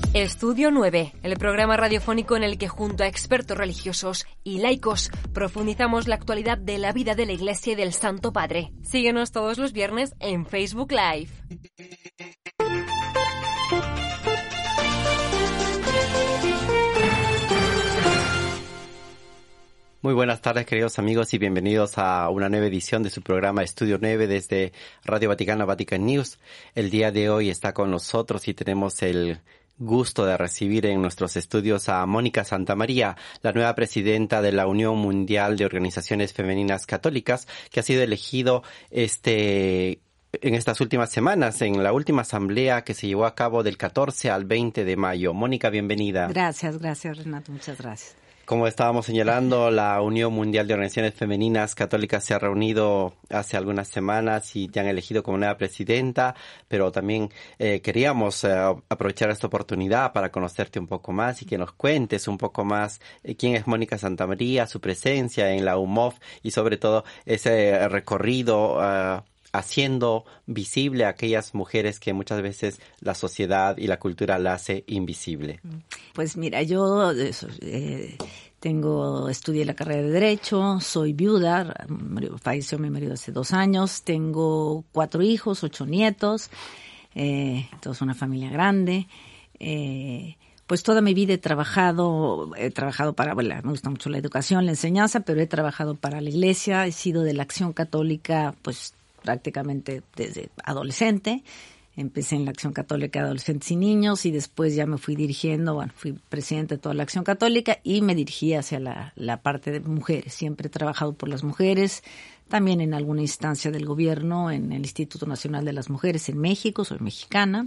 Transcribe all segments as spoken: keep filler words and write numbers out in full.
Estudio nueve, el programa radiofónico en el que junto a expertos religiosos y laicos profundizamos la actualidad de la vida de la Iglesia y del Santo Padre. Síguenos todos los viernes en Facebook Live. Muy buenas tardes, queridos amigos, y bienvenidos a una nueva edición de su programa Estudio nueve desde Radio Vaticana, Vatican News. El día de hoy está con nosotros y tenemos el gusto de recibir en nuestros estudios a Mónica Santamaría, la nueva presidenta de la Unión Mundial de Organizaciones Femeninas Católicas, que ha sido elegido este en estas últimas semanas, en la última asamblea que se llevó a cabo del catorce al veinte de mayo. Mónica, bienvenida. Gracias, gracias Renato, muchas gracias. Como estábamos señalando, la Unión Mundial de Organizaciones Femeninas Católicas se ha reunido hace algunas semanas y te han elegido como nueva presidenta, pero también eh, queríamos eh, aprovechar esta oportunidad para conocerte un poco más y que nos cuentes un poco más eh, quién es Mónica Santamaría, su presencia en la U M O F y sobre todo ese recorrido uh, haciendo visible a aquellas mujeres que muchas veces la sociedad y la cultura la hace invisible. Pues mira, yo eh, tengo, estudié la carrera de Derecho, soy viuda, falleció mi marido hace dos años, tengo cuatro hijos, ocho nietos, eh, todos una familia grande. Eh, Pues toda mi vida he trabajado, he trabajado para, bueno, me gusta mucho la educación, la enseñanza, pero he trabajado para la Iglesia, he sido de la Acción Católica, pues prácticamente desde adolescente. Empecé en la Acción Católica de Adolescentes y Niños y después ya me fui dirigiendo, bueno, fui presidenta de toda la Acción Católica y me dirigí hacia la, la parte de mujeres. Siempre he trabajado por las mujeres, también en alguna instancia del gobierno, en el Instituto Nacional de las Mujeres en México, soy mexicana.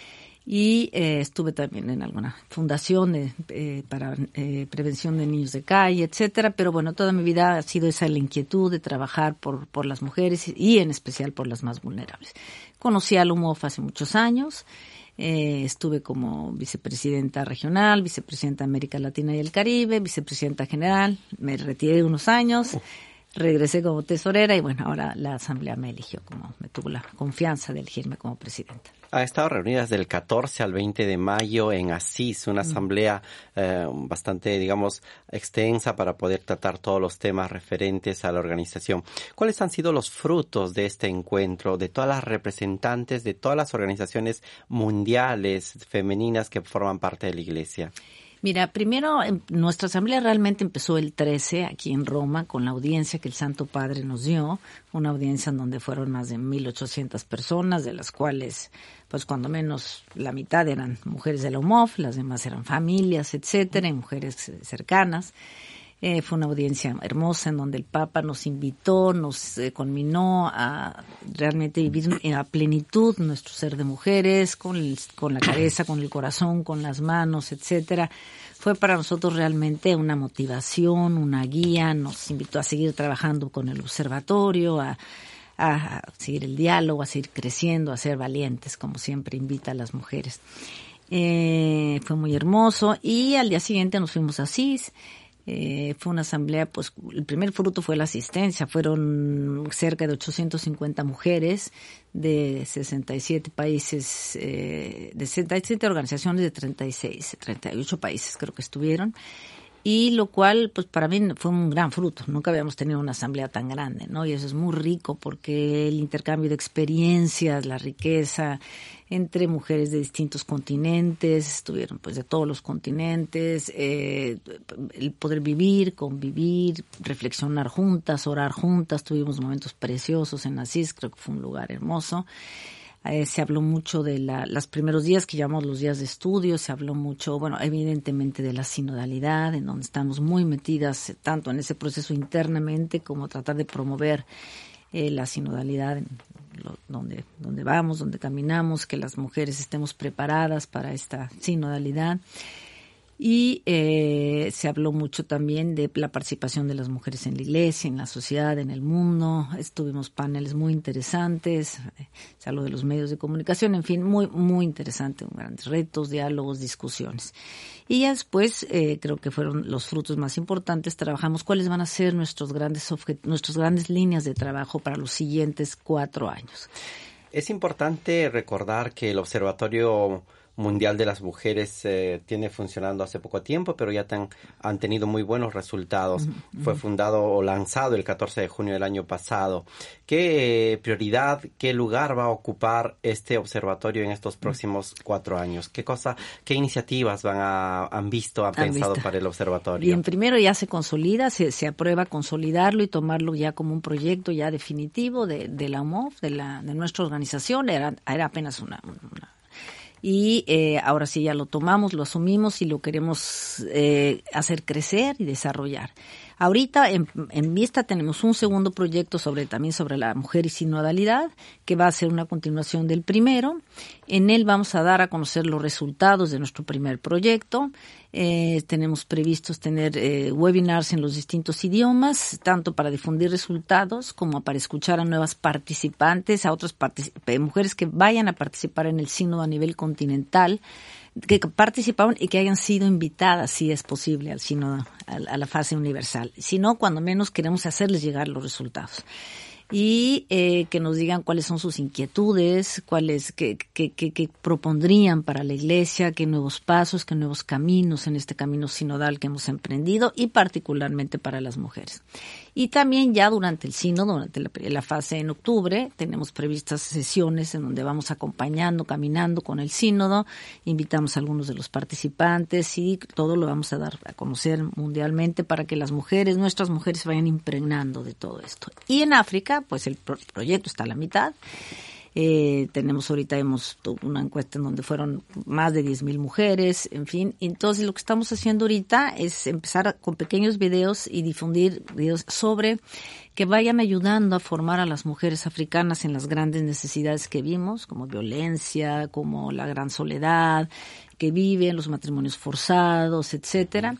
Y eh, estuve también en alguna fundación de, eh, para eh, prevención de niños de calle, etcétera. Pero bueno, toda mi vida ha sido esa la inquietud de trabajar por, por las mujeres y en especial por las más vulnerables. Conocí a la U M O F hace muchos años. Eh, estuve como vicepresidenta regional, vicepresidenta de América Latina y el Caribe, vicepresidenta general. Me retiré unos años. Regresé como tesorera y bueno, ahora la asamblea me eligió como, me tuvo la confianza de elegirme como presidenta. Ha estado reunida desde el catorce al veinte de mayo en Asís, una asamblea eh, bastante, digamos, extensa para poder tratar todos los temas referentes a la organización. ¿Cuáles han sido los frutos de este encuentro, de todas las representantes, de todas las organizaciones mundiales femeninas que forman parte de la Iglesia? Mira, primero, nuestra asamblea realmente empezó el trece aquí en Roma con la audiencia que el Santo Padre nos dio, una audiencia en donde fueron más de mil ochocientas personas, de las cuales, pues cuando menos la mitad eran mujeres de la U M O F, las demás eran familias, etcétera, y mujeres cercanas. Eh, fue una audiencia hermosa en donde el Papa nos invitó, nos eh, conminó a realmente vivir a plenitud nuestro ser de mujeres, con, el, con la cabeza, con el corazón, con las manos, etcétera. Fue para nosotros realmente una motivación, una guía, nos invitó a seguir trabajando con el observatorio, a, a seguir el diálogo, a seguir creciendo, a ser valientes, como siempre invita a las mujeres. Eh, fue muy hermoso y al día siguiente nos fuimos a Asís. Eh, fue una asamblea, pues el primer fruto fue la asistencia, fueron cerca de ochocientas cincuenta mujeres de sesenta y siete países, eh, de sesenta y siete organizaciones de treinta y seis, treinta y ocho países creo que estuvieron. Y lo cual, pues para mí fue un gran fruto. Nunca habíamos tenido una asamblea tan grande, ¿no? Y eso es muy rico porque el intercambio de experiencias, la riqueza entre mujeres de distintos continentes, estuvieron pues de todos los continentes, eh, el poder vivir, convivir, reflexionar juntas, orar juntas. Tuvimos momentos preciosos en Asís, creo que fue un lugar hermoso. Eh, se habló mucho de la, los primeros días que llamamos los días de estudio, se habló mucho, bueno, evidentemente de la sinodalidad, en donde estamos muy metidas eh, tanto en ese proceso internamente como tratar de promover eh, la sinodalidad en lo, donde, donde vamos, donde caminamos, que las mujeres estemos preparadas para esta sinodalidad. Y eh, se habló mucho también de la participación de las mujeres en la Iglesia, en la sociedad, en el mundo. Tuvimos paneles muy interesantes, se habló de los medios de comunicación, en fin, muy muy interesante, grandes retos, diálogos, discusiones. Y ya después, eh, creo que fueron los frutos más importantes, trabajamos cuáles van a ser nuestros grandes objet- nuestras grandes líneas de trabajo para los siguientes cuatro años. Es importante recordar que el Observatorio Mundial de las Mujeres eh, tiene funcionando hace poco tiempo, pero ya tan, han tenido muy buenos resultados. Uh-huh. Fue fundado o lanzado el catorce de junio del año pasado. ¿Qué eh, prioridad, qué lugar va a ocupar este observatorio en estos próximos cuatro años? ¿Qué cosa, qué iniciativas van a, han visto, han, han pensado visto. para el observatorio? Bien, primero ya se consolida, se, se aprueba consolidarlo y tomarlo ya como un proyecto ya definitivo de, de la U M O F, de, la, de nuestra organización. Era, era apenas una... una y eh, ahora sí ya lo tomamos, lo asumimos y lo queremos eh, hacer crecer y desarrollar. Ahorita en, en vista tenemos un segundo proyecto sobre también sobre la mujer y sinodalidad, que va a ser una continuación del primero. En él vamos a dar a conocer los resultados de nuestro primer proyecto. Eh, tenemos previstos tener eh, webinars en los distintos idiomas, tanto para difundir resultados como para escuchar a nuevas participantes, a otras particip- mujeres que vayan a participar en el sínodo a nivel continental, que participaron y que hayan sido invitadas, si es posible, al sínodo, a, a la fase universal. Si no, cuando menos queremos hacerles llegar los resultados. Y eh, que nos digan cuáles son sus inquietudes, cuáles qué, qué, qué, qué propondrían para la Iglesia, qué nuevos pasos, qué nuevos caminos en este camino sinodal que hemos emprendido y particularmente para las mujeres. Y también ya durante el sínodo, durante la, la fase en octubre, tenemos previstas sesiones en donde vamos acompañando, caminando con el sínodo, invitamos a algunos de los participantes y todo lo vamos a dar a conocer mundialmente para que las mujeres, nuestras mujeres, vayan impregnando de todo esto. Y en África, pues el pro- proyecto está a la mitad. Eh, tenemos ahorita hemos una encuesta en donde fueron más de diez mil mujeres, en fin. Entonces lo que estamos haciendo ahorita es empezar a, con pequeños videos y difundir videos sobre que vayan ayudando a formar a las mujeres africanas en las grandes necesidades que vimos, como violencia, como la gran soledad que viven, los matrimonios forzados, etcétera.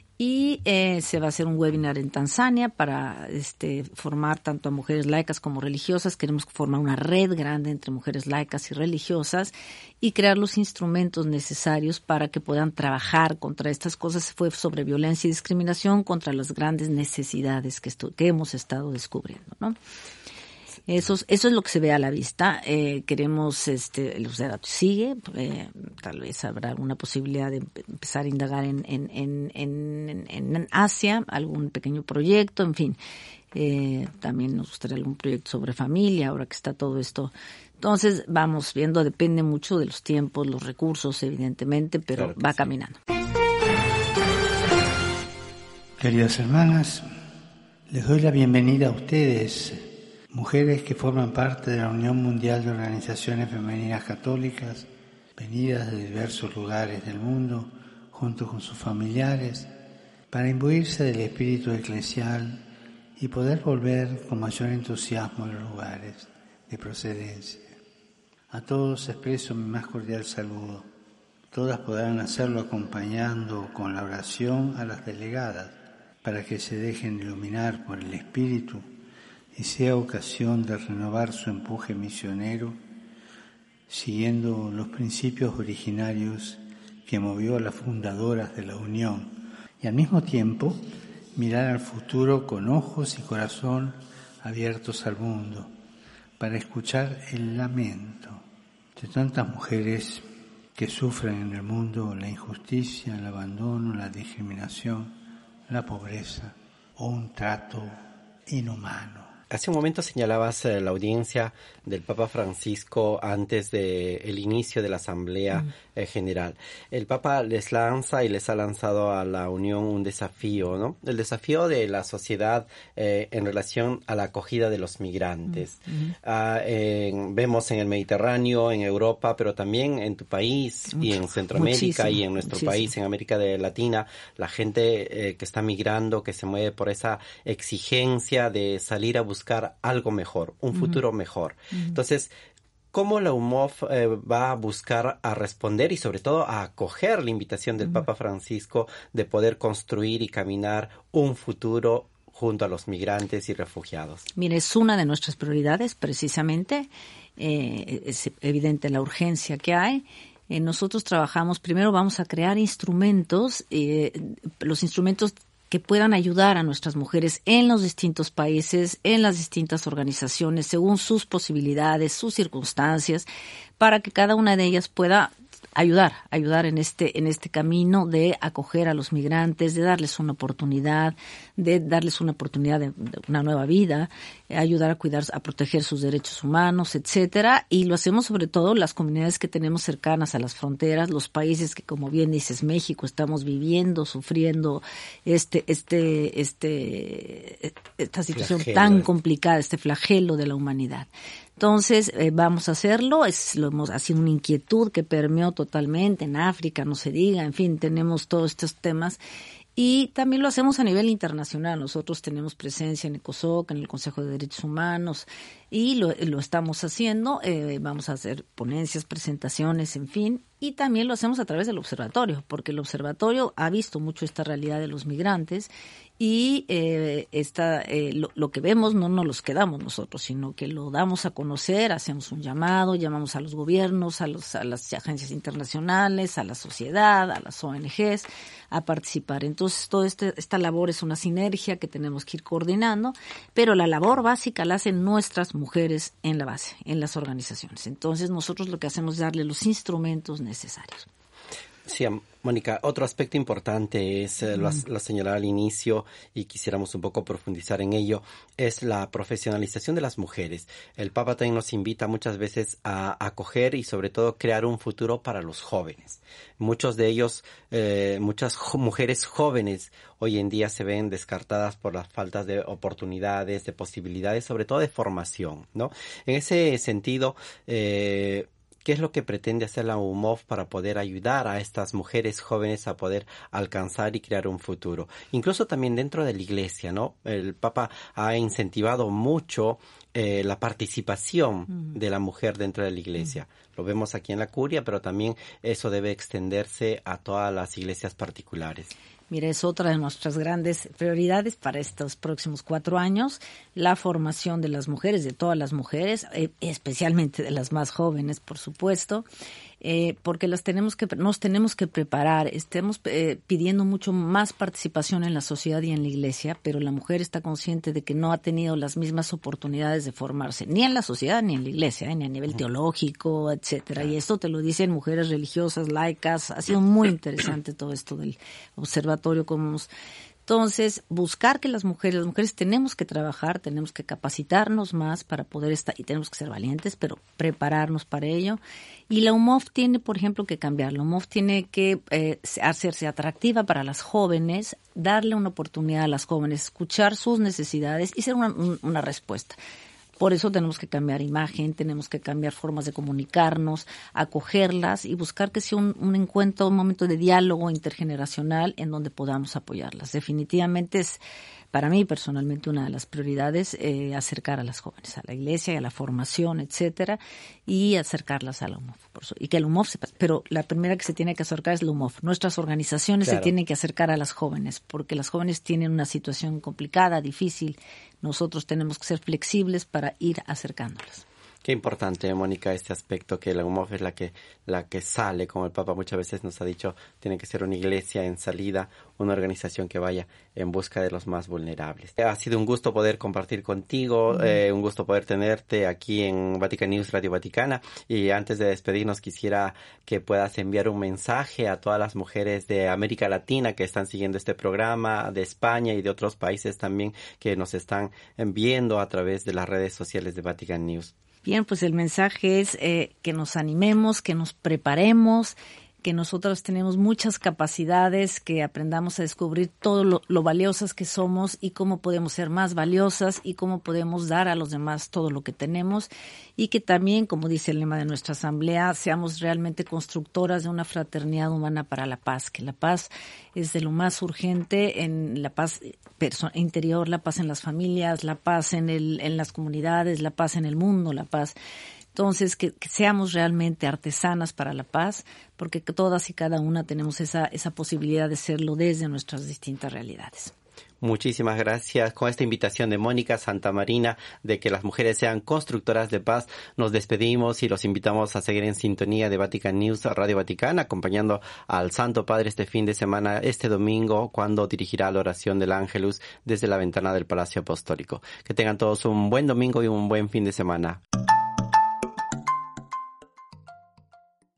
Y eh, se va a hacer un webinar en Tanzania para este, formar tanto a mujeres laicas como religiosas. Queremos formar una red grande entre mujeres laicas y religiosas y crear los instrumentos necesarios para que puedan trabajar contra estas cosas. Fue sobre violencia y discriminación contra las grandes necesidades que, estu- que hemos estado descubriendo, ¿no? Eso, eso es lo que se ve a la vista. Eh, queremos, este, el observatorio sigue, eh, tal vez habrá alguna posibilidad de empezar a indagar en, en, en, en, en Asia, algún pequeño proyecto, en fin. Eh, también nos gustaría algún proyecto sobre familia, ahora que está todo esto. Entonces, vamos viendo, depende mucho de los tiempos, los recursos, evidentemente, pero claro va sí. caminando. Queridas hermanas, les doy la bienvenida a ustedes, mujeres que forman parte de la Unión Mundial de Organizaciones Femeninas Católicas, venidas de diversos lugares del mundo, junto con sus familiares, para imbuirse del espíritu eclesial y poder volver con mayor entusiasmo a los lugares de procedencia. A todos expreso mi más cordial saludo. Todas podrán hacerlo acompañando con la oración a las delegadas, para que se dejen iluminar por el espíritu y sea ocasión de renovar su empuje misionero, siguiendo los principios originarios que movió a las fundadoras de la Unión, y al mismo tiempo mirar al futuro con ojos y corazón abiertos al mundo, para escuchar el lamento de tantas mujeres que sufren en el mundo la injusticia, el abandono, la discriminación, la pobreza o un trato inhumano. Hace un momento señalabas eh, la audiencia del Papa Francisco antes de el inicio de la Asamblea mm. eh, General. El Papa les lanza y les ha lanzado a la Unión un desafío, ¿no? El desafío de la sociedad eh, en relación a la acogida de los migrantes. Mm. Ah, en, vemos en el Mediterráneo, en Europa, pero también en tu país Mucho, y en Centroamérica y en nuestro muchísimo. país, en América de Latina, la gente eh, que está migrando, que se mueve por esa exigencia de salir a buscar buscar algo mejor, un futuro uh-huh. mejor. Uh-huh. Entonces, ¿cómo la U M O F eh, va a buscar a responder y sobre todo a acoger la invitación del uh-huh. Papa Francisco de poder construir y caminar un futuro junto a los migrantes y refugiados? Mire, es una de nuestras prioridades precisamente. Eh, es evidente la urgencia que hay. Eh, nosotros trabajamos, primero vamos a crear instrumentos, eh, los instrumentos que puedan ayudar a nuestras mujeres en los distintos países, en las distintas organizaciones, según sus posibilidades, sus circunstancias, para que cada una de ellas pueda ayudar, ayudar en este, en este camino de acoger a los migrantes, de darles una oportunidad, de darles una oportunidad de, de una nueva vida, eh, ayudar a cuidar, a proteger sus derechos humanos, etcétera. Y lo hacemos sobre todo las comunidades que tenemos cercanas a las fronteras, los países que, como bien dices, México, estamos viviendo, sufriendo este, este, este, esta situación flagelo. tan complicada, este flagelo de la humanidad. Entonces, eh, vamos a hacerlo, es, lo hemos, ha sido una inquietud que permeó totalmente en África, no se diga, en fin, tenemos todos estos temas. Y también lo hacemos a nivel internacional. Nosotros tenemos presencia en ECOSOC, en el Consejo de Derechos Humanos, y lo, lo estamos haciendo. Eh, vamos a hacer ponencias, presentaciones, en fin. Y también lo hacemos a través del observatorio, porque el observatorio ha visto mucho esta realidad de los migrantes y eh, esta, eh, lo, lo que vemos no nos los quedamos nosotros, sino que lo damos a conocer, hacemos un llamado, llamamos a los gobiernos, a, los, a las agencias internacionales, a la sociedad, a las O N Ges, a participar. Entonces, toda este, esta labor es una sinergia que tenemos que ir coordinando, pero la labor básica la hacen nuestras mujeres en la base, en las organizaciones. Entonces, nosotros lo que hacemos es darle los instrumentos necesarios. Sí, Mónica, otro aspecto importante es, eh, lo, lo señalaba al inicio y quisiéramos un poco profundizar en ello, es la profesionalización de las mujeres. El Papa también nos invita muchas veces a acoger y sobre todo crear un futuro para los jóvenes. Muchos de ellos, eh, muchas jo- mujeres jóvenes hoy en día se ven descartadas por las faltas de oportunidades, de posibilidades, sobre todo de formación, ¿no? En ese sentido, eh, ¿qué es lo que pretende hacer la U M O F para poder ayudar a estas mujeres jóvenes a poder alcanzar y crear un futuro? Incluso también dentro de la Iglesia, ¿no? El Papa ha incentivado mucho eh, la participación mm. de la mujer dentro de la Iglesia. Mm. Lo vemos aquí en la Curia, pero también eso debe extenderse a todas las iglesias particulares. Mira, es otra de nuestras grandes prioridades para estos próximos cuatro años, la formación de las mujeres, de todas las mujeres, eh, especialmente de las más jóvenes, por supuesto, eh, porque las tenemos que, nos tenemos que preparar. Estamos eh, pidiendo mucho más participación en la sociedad y en la iglesia, pero la mujer está consciente de que no ha tenido las mismas oportunidades de formarse, ni en la sociedad ni en la iglesia, eh, ni a nivel teológico, etcétera. Y esto te lo dicen mujeres religiosas, laicas. Ha sido muy interesante todo esto del observatorio. Como Entonces, buscar que las mujeres, las mujeres tenemos que trabajar, tenemos que capacitarnos más para poder estar, y tenemos que ser valientes, pero prepararnos para ello. Y la U M O F tiene, por ejemplo, que cambiar. La U M O F tiene que eh, hacerse atractiva para las jóvenes, darle una oportunidad a las jóvenes, escuchar sus necesidades y ser una, una respuesta. Por eso tenemos que cambiar imagen, tenemos que cambiar formas de comunicarnos, acogerlas y buscar que sea un, un encuentro, un momento de diálogo intergeneracional en donde podamos apoyarlas. Definitivamente es, para mí personalmente, una de las prioridades eh, acercar a las jóvenes a la iglesia y a la formación, etcétera, y acercarlas a la U M O F. Por eso, y que la U M O F sepa, pero la primera que se tiene que acercar es la U M O F. Nuestras organizaciones claro. se tienen que acercar a las jóvenes, porque las jóvenes tienen una situación complicada, difícil. Nosotros tenemos que ser flexibles para ir acercándolas. Qué importante, Mónica, este aspecto, que la U M O F es la que la que sale, como el Papa muchas veces nos ha dicho, tiene que ser una iglesia en salida, una organización que vaya en busca de los más vulnerables. Ha sido un gusto poder compartir contigo, uh-huh. eh, un gusto poder tenerte aquí en Vatican News Radio Vaticana, y antes de despedirnos quisiera que puedas enviar un mensaje a todas las mujeres de América Latina que están siguiendo este programa, de España y de otros países también que nos están viendo a través de las redes sociales de Vatican News. Bien, pues el mensaje es eh, que nos animemos, que nos preparemos, que nosotros tenemos muchas capacidades, que aprendamos a descubrir todo lo, lo valiosas que somos y cómo podemos ser más valiosas y cómo podemos dar a los demás todo lo que tenemos, y que también, como dice el lema de nuestra asamblea, seamos realmente constructoras de una fraternidad humana para la paz, que la paz es de lo más urgente, en la paz perso- interior, la paz en las familias, la paz en el, en las comunidades, la paz en el mundo, la paz. Entonces, que, que seamos realmente artesanas para la paz, porque todas y cada una tenemos esa, esa posibilidad de serlo desde nuestras distintas realidades. Muchísimas gracias. Con esta invitación de Mónica Santamarina de que las mujeres sean constructoras de paz, nos despedimos y los invitamos a seguir en sintonía de Vatican News Radio Vaticana, acompañando al Santo Padre este fin de semana, este domingo, cuando dirigirá la oración del Ángelus desde la ventana del Palacio Apostólico. Que tengan todos un buen domingo y un buen fin de semana.